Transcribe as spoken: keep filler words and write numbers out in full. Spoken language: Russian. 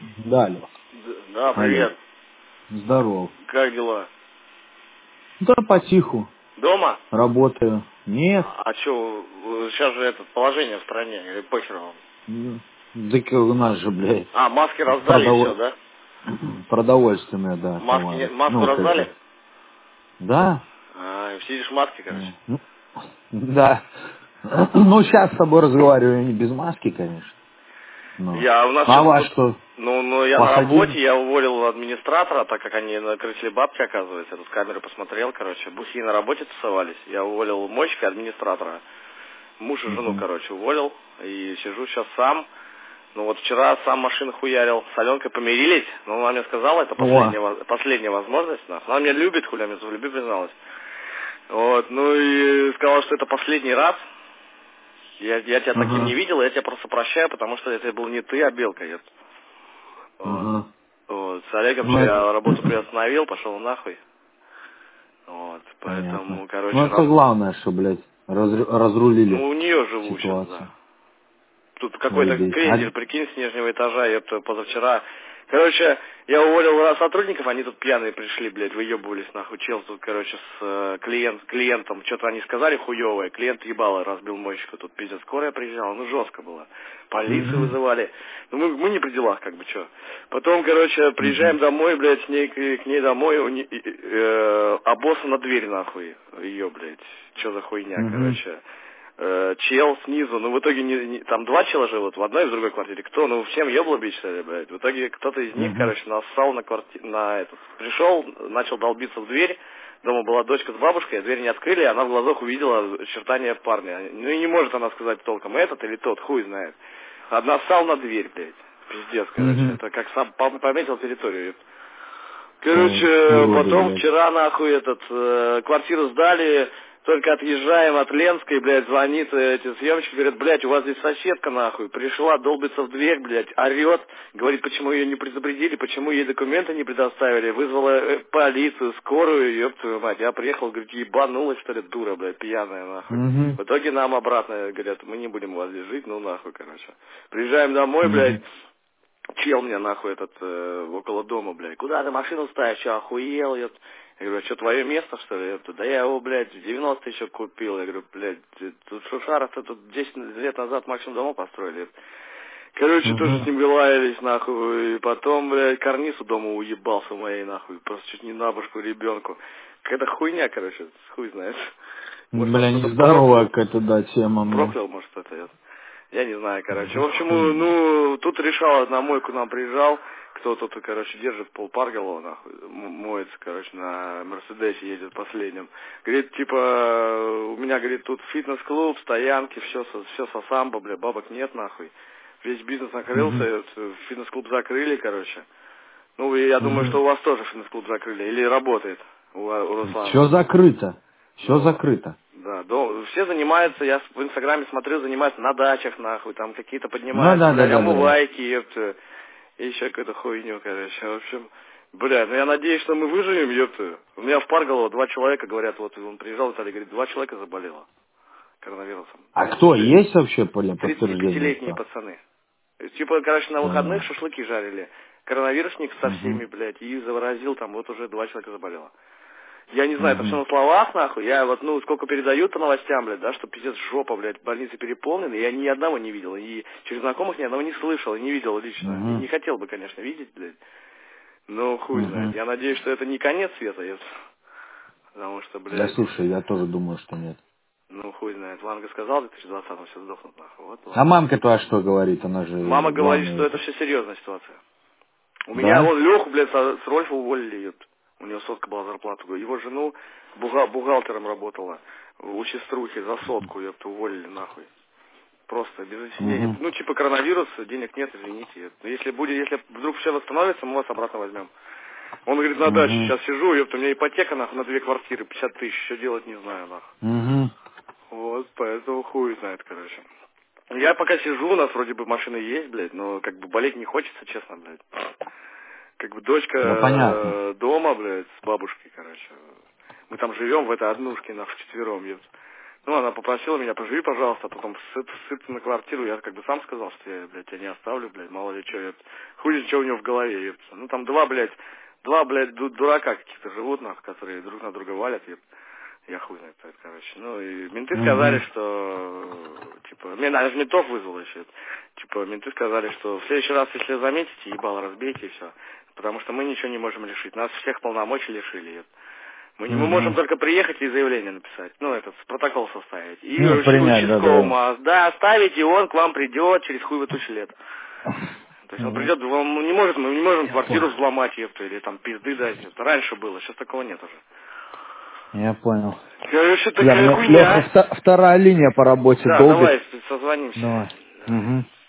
Да, алло. Д- Да, Алло. привет. Здоров. Как дела? Да, потиху. Дома? Работаю. Нет. А что, сейчас же это положение в стране, или похер вам? Ну, так у нас же, блядь, А, маски раздали и все, продов... да? продовольственные, да, Маски не... товары. Маску Ну, как раздали? бы. Да? А, сидишь в маске, короче. Ну, да. Ну, сейчас с тобой разговариваю не без маски, конечно. Ну. Я, у нас А что-то вас тут... что, Ну, ну, я на посадили? работе, я уволил администратора, так как они накрутили бабки, оказывается. Я тут с камеры посмотрел, короче. Бухи на работе тусовались. Я уволил мойщика и администратора. Муж и жену, Угу. короче, уволил. И сижу сейчас сам. Ну вот вчера сам машину хуярил, с Аленкой помирились, но она мне сказала, это О. последняя, воз- последняя возможность, нахуй. Она меня любит, хуля мне в любви призналась. Вот, ну и сказала, что это последний раз. Я, я тебя таким не Ага. видел, я тебя просто прощаю, потому что это был не ты, а Белка. Я- Вот. Ага. Вот. С Олегом Ну, же это я работу приостановил, пошел нахуй. Вот, понятно. поэтому, Ну, короче, это раз... главное, что, блядь, разру- разрулили ну у нее живу сейчас, да. ситуацию. Тут какой-то Заебись. А... крендель, прикинь, с нижнего этажа, я тут позавчера. Короче, я уволил сотрудников, они тут пьяные пришли, блядь, выебывались нахуй. Чел тут, короче, с э, клиент, клиентом, что-то они сказали хуевое, клиент ебало разбил мойщика, тут пиздец, скорая приезжала, ну жестко было. Полицию Угу. вызывали. Ну мы, мы не при делах, как бы, что. Потом, короче, приезжаем Угу. домой, блядь, с ней, к, к ней домой, у не, э, обосса на дверь нахуй, ее, блядь, что за хуйня, Угу. короче. Э, чел снизу, ну в итоге не, не- там два чела живут в одной и в другой квартире. Кто? Ну всем ебло бить, что ли, блядь. В итоге кто-то из них, Угу. короче, нассал на квартиру, на этот. Пришел, начал долбиться в дверь. Дома была дочка с бабушкой, а дверь не открыли, и она в глазах увидела очертания парня. Ну и не может она сказать толком, этот или тот, хуй знает. А нассал на дверь, блядь. Пиздец, короче. Угу. Это как сам пом- пометил территорию. Ой, Короче, уроды, потом блядь. вчера нахуй этот э, квартиру сдали, только отъезжаем от Ленской, блядь, звонит э, эти съемщики, говорят, блядь, у вас здесь соседка нахуй, пришла, долбится в дверь, блядь, орет, говорит, почему ее не предупредили, почему ей документы не предоставили, вызвала э, полицию, скорую, ёб твою мать, я приехал, говорит, ебанулась, что ли, дура, блядь, пьяная, нахуй. Угу. В итоге нам обратно говорят, мы не будем у вас здесь жить, ну нахуй, короче. Приезжаем домой, блядь, Угу. чел мне нахуй этот э, около дома, блядь. Куда ты машину ставишь? Что, охуел? Я, я говорю, что, твое место, что ли? Я говорю, да я его, блядь, в девяностые еще купил. Я говорю, блядь, ты- тут Шушаров-то тут десять лет назад максимум дома построили. Короче, тоже с Угу. ним лаялись, нахуй. И потом, блядь, карниз у дома уебался моей, нахуй. Просто чуть не на башку ребенку. Какая-то хуйня, короче, хуй знает. Может, он Бля, что-то нездоровая проклял. какая-то, да, тема, бля. Проклял, может, это я. Я не знаю, короче. В Да общем, хуйня. ну, тут решал, на мойку нам приезжал, кто тут, короче, держит полпаргала, нахуй, м- моется, короче, на Мерседесе едет последним. Говорит, типа, у меня, говорит, тут фитнес-клуб, стоянки, все, со- все со самбо, бля, бабок нет, нахуй. Весь бизнес накрылся, Угу. э, фитнес-клуб закрыли, короче. Ну, и я думаю, Угу. что у вас тоже фитнес-клуб закрыли, или работает у, у Руслана. Все закрыто. Все Ну, закрыто. да, до- все занимаются, я в инстаграме смотрю, занимаются на дачах, нахуй, там какие-то Ну поднимаются, да, да, блядь, да, да, да. омывайки, ёпта, и еще какую-то хуйню, короче, в общем, бля, ну я надеюсь, что мы выживем, ёпта. У меня в Парголово два человека, говорят, вот он приезжал, Виталий говорит, два человека заболело коронавирусом. А кто? тридцать пяти Есть вообще поля подтверждение, тридцатипятилетние кто? пацаны. Типа, короче, на выходных Понятно. шашлыки жарили. Коронавирусник со Угу. всеми, блядь, и заразил, там вот уже два человека заболело. Я не знаю, это все Угу. на словах, нахуй. Я вот, ну, сколько передают по новостям, блядь, да, что пиздец жопа, блядь, больницы переполнены. Я ни одного не видел. И через знакомых ни одного не слышал, и не видел лично. И Угу. не хотел бы, конечно, видеть, блядь. Но хуй знает. Угу. Я надеюсь, что это не конец света, если... Потому что, Да блядь, слушай, я тоже думаю, что нет. ну, хуй знает. Ванга сказал, в две тысячи двадцатом все сдохнут, нахуй. Вот А ладно. мамка твоя что говорит? Она же Мама говорит, главный что это этот. все серьезная ситуация. У меня Да? вон Леху, блядь, со- с Рольфа уволили, ёпт. У него сотка была зарплата. Его жену буга- бухгалтером работала. У сеструхи за сотку, ёпт, уволили нахуй. Просто без объяснения. Угу. Ну, типа коронавирус, денег нет, извините. ёпт. Но если будет, если вдруг все восстановится, мы вас обратно возьмем. Он говорит, на даче Угу. сейчас сижу, ёпт, у меня ипотека, нахуй, на две квартиры, пятьдесят тысяч, что делать не знаю, нахуй. Угу. Вот, поэтому хуй знает, короче. Я пока сижу, у нас вроде бы машина есть, блядь, но как бы болеть не хочется, честно, блядь. Как бы дочка Да понятно. э, дома, блядь, с бабушкой, короче. Мы там живем в этой однушке, нахуй, вчетвером, ёпт. Ну, она попросила меня, поживи, пожалуйста, а потом сыт, сыт на квартиру. Я как бы сам сказал, что я, блядь, тебя не оставлю, блядь, мало ли что, я, хуй, что у него в голове, я, ну, там два, блядь, два, блядь, дурака каких-то живут, нахуй, которые друг на друга валят, я, я хуй знает, это, короче. Ну, и менты сказали, Угу. что, типа, меня даже ментов вызвало еще, типа, менты сказали, что в следующий раз, если заметите, ебало разбейте и все, потому что мы ничего не можем решить, нас всех полномочий лишили, я. Мы, не, мы можем Угу. только приехать и заявление написать, ну, этот, протокол составить. И Ну, уч- принять, да, участковому, да. а, да, оставить, и он к вам придет через хуй в тысячу лет. То есть он Угу. придет, он не может, мы не можем Я квартиру понял. взломать, епта, или там пизды дать. Это раньше было, сейчас такого нет уже. Я понял. Короче, Я такая мне, Леха, хуйня. вта- вторая линия по работе Да, долбит. давай, созвонимся. Давай. Угу.